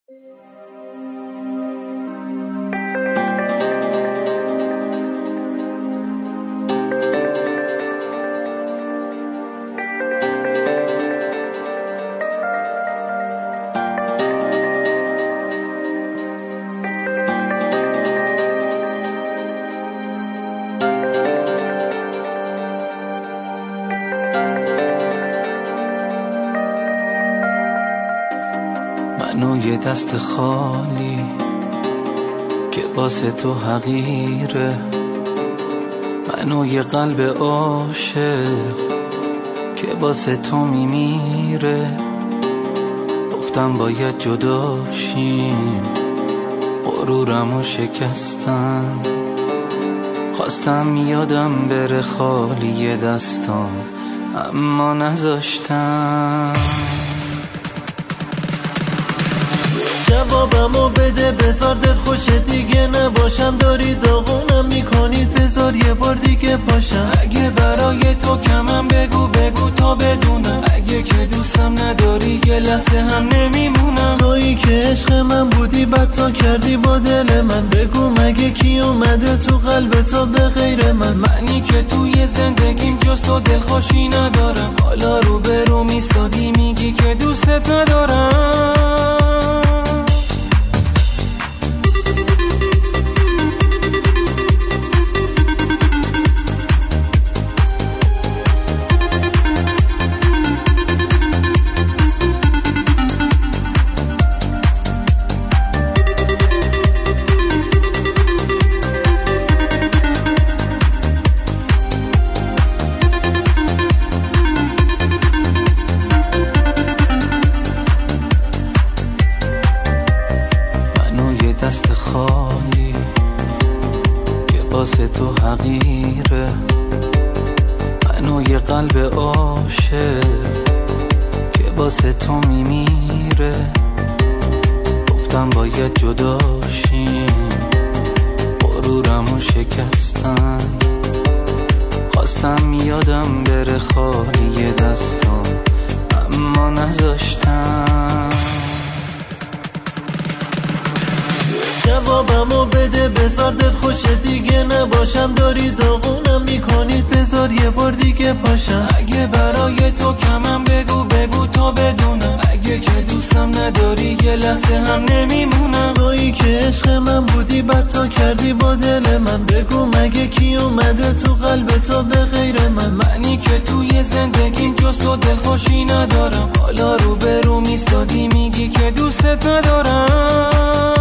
منو یه دست خالی که واسه تو حقیره، منو یه قلب عاشق که واسه تو میمیره. گفتم باید جدا شیم، غرورمو شکستم، خواستم یادم بره خالی دستام اما نذاشتم. جوابمو بده بذار دل خوشه دیگه نباشم، داری داغونم میکنید بذار یه بار دیگه پاشم. اگه برای تو کمم بگو بگو تا بدونم، اگه که دوستم نداری یه لحظه هم نمیمونم. تویی که عشق من بودی بد تا کردی با دل من، بگو مگه کی اومده تو قلب تو به غیر من. منی که توی زندگیم جز تو دلخوشی ندارم، حالا رو به رو میستادی میگی که دوستت ندارم. دست خالی که واسه تو حقیره، منو یه قلب عاشق که واسه تو میمیره. گفتم باید جدا شیم، غرورمو شکستم، خواستم یادم بره خالی دستام اما نذاشتم. جوابمو بده بذار دل خوشه دیگه نباشم، داری داغونم میکنید بذار یه بار دیگه پاشم. اگه برای تو کمم بگو بگو تا بدونم، اگه که دوستم نداری یه لحظه هم نمیمونم. تویی که عشق من بودی بد تا کردی با دل من، بگو مگه کی اومده تو قلب تو به غیر من. منی که توی زندگیم جز تو دلخوشی ندارم، حالا رو به رو میستادی میگی که دوستت ندارم.